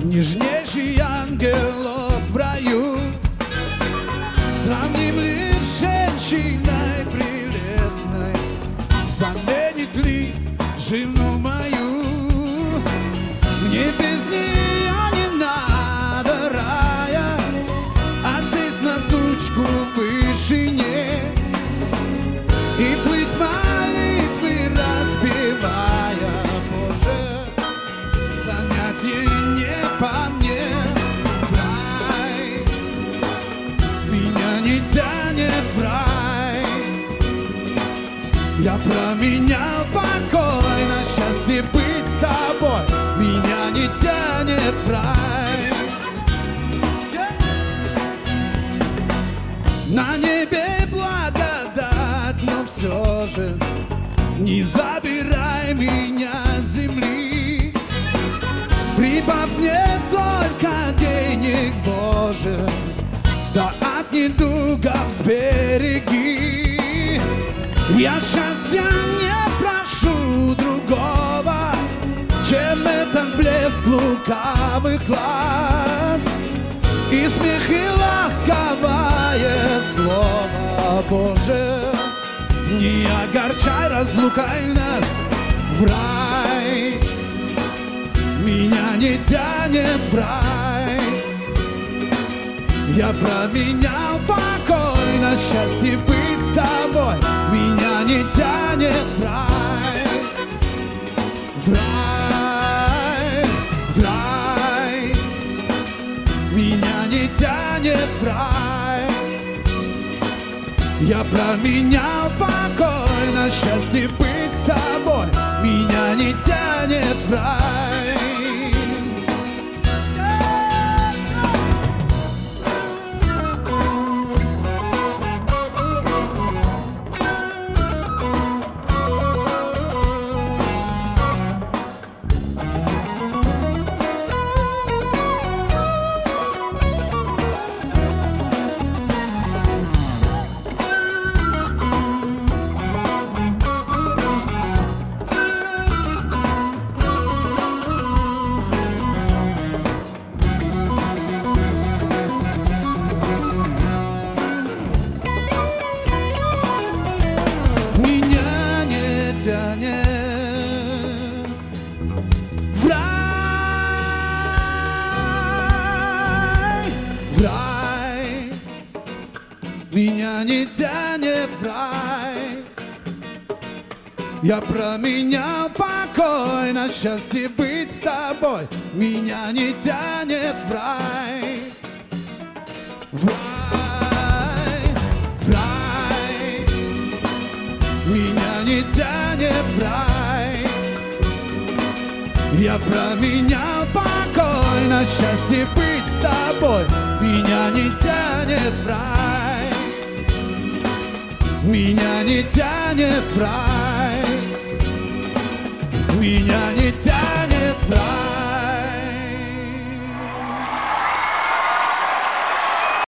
Нежнейший ангелок в раю. Сравним ли с женщиной прелестной? Заменит ли жену мою? Мне без нее не надо рая, а здесь на тучку в вышине и плыть молитвы распевая. Боже, занятие не по мне. В рай меня не тянет в рай. Я променял покой на счастье быть с тобой. Меня не тянет в рай. На небе благодать, но все же не забирай меня с земли. Прибавь мне только денег, Боже, да от недугов сбереги. Я счастья не прошу другого, чем этот блеск лукавых глаз и смех и ласковое слово. Боже, не огорчай разлукой нас в рай. Меня не тянет в рай. Я променял покой на счастье быть с тобой. Меня не тянет в рай. В рай, в рай. Меня не тянет в рай. Я променял покой на счастье быть с тобой. Меня не тянет в рай. Тянет в рай, в рай. Меня не тянет в рай. Я променял покой на счастье быть с тобой. Меня не тянет в рай. В рай, в рай. Меня не тянет в рай. Я променял покой на счастье быть с тобой. Меня не тянет в рай. Меня не тянет в рай. Меня не тянет в рай.